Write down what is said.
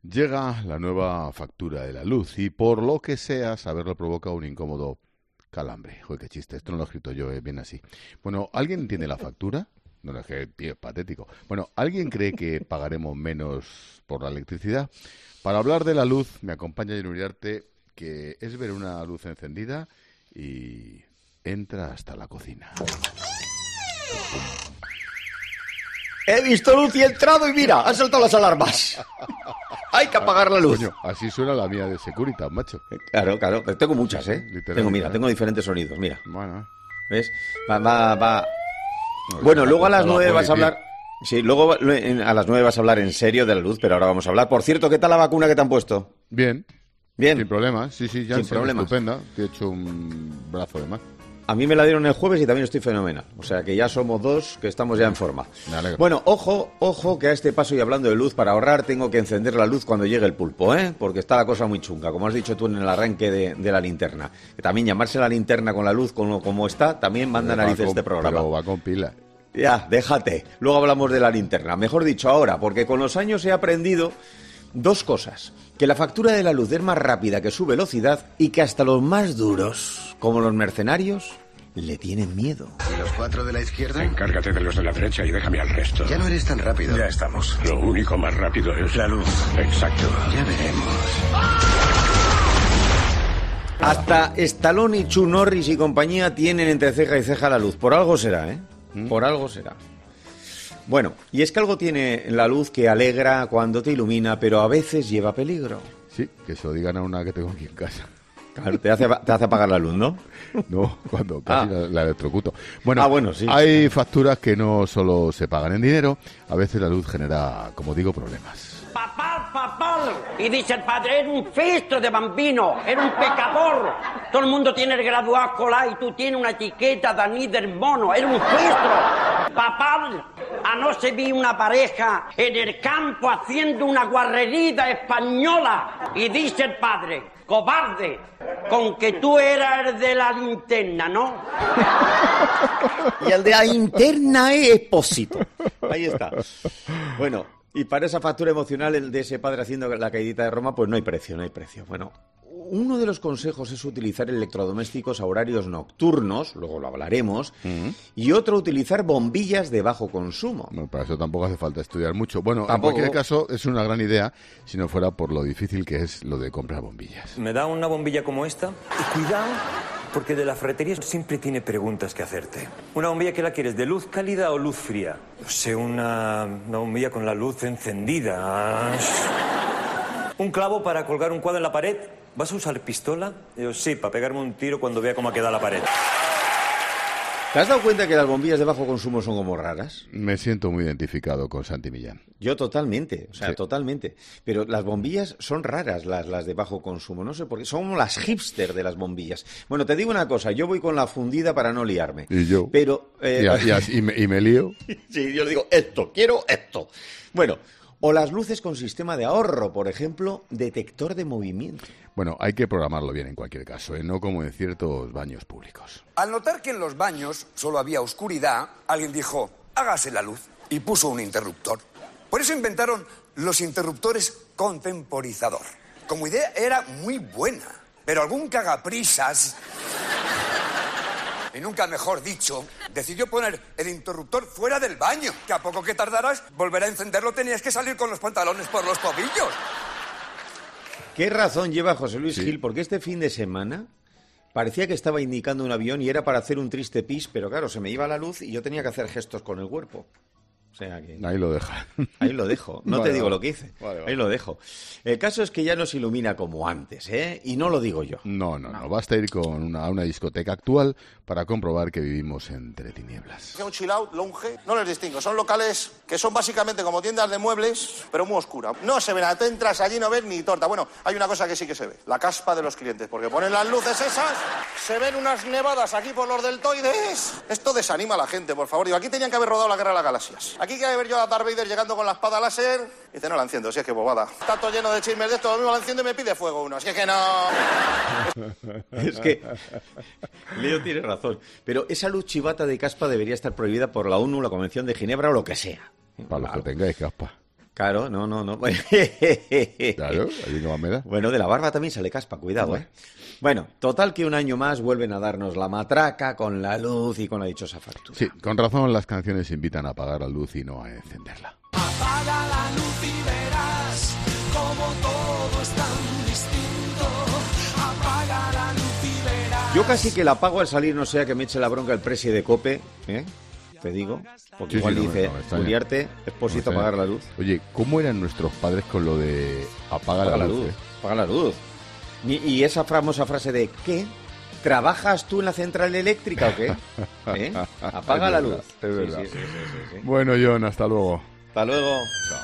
Llega la nueva factura de la luz y por lo que sea, saberlo provoca un incómodo calambre. Joder, qué chiste, esto no lo he escrito yo, bien así. Bueno, ¿alguien entiende la factura? No, es que, tío, es patético. Bueno, ¿alguien cree que pagaremos menos por la electricidad? Para hablar de la luz, me acompaña Jenny Uriarte, que es ver una luz encendida y entra hasta la cocina. He visto luz y he entrado y mira, han saltado las alarmas. Hay que apagar la luz. Coño, así suena la mía de Securitas, macho. Claro, pero tengo muchas, ¿eh? Tengo diferentes sonidos, mira. Bueno. ¿Ves? Va. Bueno, luego a las 9 vas a hablar... Sí, luego a las 9 vas a hablar en serio de la luz, pero ahora vamos a hablar. Por cierto, ¿qué tal la vacuna que te han puesto? Bien. Bien. Sin problemas, sí, ya sin problemas. Estupenda. Te he hecho un brazo de más. A mí me la dieron el jueves y también estoy fenomenal. O sea que ya somos dos que estamos ya en forma. Me alegro. Bueno, ojo que a este paso y hablando de luz, para ahorrar tengo que encender la luz cuando llegue el pulpo, ¿eh? Porque está la cosa muy chunga, como has dicho tú en el arranque de la linterna. Que también llamarse la linterna con la luz como está, también manda narices este programa. Pero va con pila. Ya, déjate. Luego hablamos de la linterna. Mejor dicho ahora, porque con los años he aprendido dos cosas. Que la factura de la luz es más rápida que su velocidad y que hasta los más duros, como los mercenarios, le tienen miedo. ¿Y los 4 de la izquierda? Encárgate de los de la derecha y déjame al resto. Ya no eres tan rápido. Ya estamos. Lo único más rápido es la luz. Exacto. Ya veremos. Hasta Stallone y Chuck Norris y compañía tienen entre ceja y ceja la luz. Por algo será, ¿eh? Por algo será. Bueno, y es que algo tiene la luz que alegra cuando te ilumina, pero a veces lleva peligro. Sí, que se lo digan a una que tengo aquí en casa. Claro, te hace apagar la luz, ¿no? No, cuando casi la electrocuto. Bueno, Sí. Hay facturas que no solo se pagan en dinero, a veces la luz genera, como digo, problemas. Papal. Y dice el padre, era un festo de bambino, era un pecador. Todo el mundo tiene el graduado escolar y tú tienes una etiqueta de anís del mono, era un festo. Papal, anoche vi una pareja en el campo haciendo una guarrerida española. Y dice el padre, cobarde, con que tú eras el de la linterna, ¿no? Y el de la linterna es Espósito. Ahí está. Bueno, y para esa factura emocional el de ese padre haciendo la caidita de Roma, pues no hay precio. Bueno, uno de los consejos es utilizar electrodomésticos a horarios nocturnos, luego lo hablaremos, y otro utilizar bombillas de bajo consumo. Bueno, para eso tampoco hace falta estudiar mucho. Bueno, ¿Tampoco? En cualquier caso es una gran idea, si no fuera por lo difícil que es lo de comprar bombillas. Me da una bombilla como esta y cuidado, porque de la ferretería siempre tiene preguntas que hacerte. ¿Una bombilla que la quieres, de luz cálida o luz fría? No sé, una bombilla con la luz encendida. ¿Un clavo para colgar un cuadro en la pared? ¿Vas a usar pistola? Yo sí, para pegarme un tiro cuando vea cómo ha quedado la pared. ¿Te has dado cuenta que las bombillas de bajo consumo son como raras? Me siento muy identificado con Santi Millán. Yo totalmente, Sí. totalmente. Pero las bombillas son raras, las de bajo consumo. No sé por qué. Son como las hipster de las bombillas. Bueno, te digo una cosa. Yo voy con la fundida para no liarme. Y yo. Pero... Y me lío. Sí, yo le digo, quiero esto. Bueno, o las luces con sistema de ahorro, por ejemplo, detector de movimiento. Bueno, hay que programarlo bien en cualquier caso, no como en ciertos baños públicos. Al notar que en los baños solo había oscuridad, alguien dijo, hágase la luz, y puso un interruptor. Por eso inventaron los interruptores con temporizador. Como idea era muy buena, pero algún cagaprisas, y nunca mejor dicho, decidió poner el interruptor fuera del baño, que a poco que tardaras, volver a encenderlo tenías que salir con los pantalones por los tobillos. ¿Qué razón lleva José Luis Sí. Gil? Porque este fin de semana parecía que estaba indicando un avión y era para hacer un triste pis, pero claro, se me iba la luz y yo tenía que hacer gestos con el cuerpo. O sea que... Ahí lo deja. Ahí lo dejo. No Vale, te digo vale. lo que hice. Vale. Ahí lo dejo. El caso es que ya no se ilumina como antes, ¿eh? Y no lo digo yo. No. Basta ir a una discoteca actual para comprobar que vivimos entre tinieblas. Un chill out, lounge, no les distingo. Son locales que son básicamente como tiendas de muebles, pero muy oscuras. No se ven, tú entras allí y no ves ni torta. Bueno, hay una cosa que sí que se ve, la caspa de los clientes, porque ponen las luces esas, se ven unas nevadas aquí por los deltoides. Esto desanima a la gente, por favor. Digo, aquí tenían que haber rodado la Guerra de las Galaxias. Aquí que haber yo a Darth Vader llegando con la espada láser. Y dice, no la enciendo, si es que bobada. Está todo lleno de chismes de esto, lo mismo la enciende y me pide fuego uno. Si es que no... Es que Leo tiene razón. Pero esa luz chivata de caspa debería estar prohibida por la ONU, la Convención de Ginebra o lo que sea. Para los que tengáis caspa. Claro, no. Claro, allí no me da. Bueno, de la barba también sale caspa, cuidado, ¿eh? Bueno, total que un año más vuelven a darnos la matraca con la luz y con la dichosa factura. Sí, con razón las canciones invitan a apagar la luz y no a encenderla. Apaga la luz y verás como todo es tan distinto. Apaga la luz y verás. Yo casi que la apago al salir, no sea que me eche la bronca el presi de COPE, ¿eh? Te digo, porque Sí, igual sí, dice, está bien. Uriarte, Expósito, No sé. apagar la luz. Oye, ¿cómo eran nuestros padres con lo de apaga la luz? Apaga la luz. Y esa famosa frase de, ¿qué? ¿Trabajas tú en la central eléctrica o qué? ¿Eh? Apaga Es la verdad, luz. es verdad. Sí. Bueno, John, hasta luego. Hasta luego. Chao.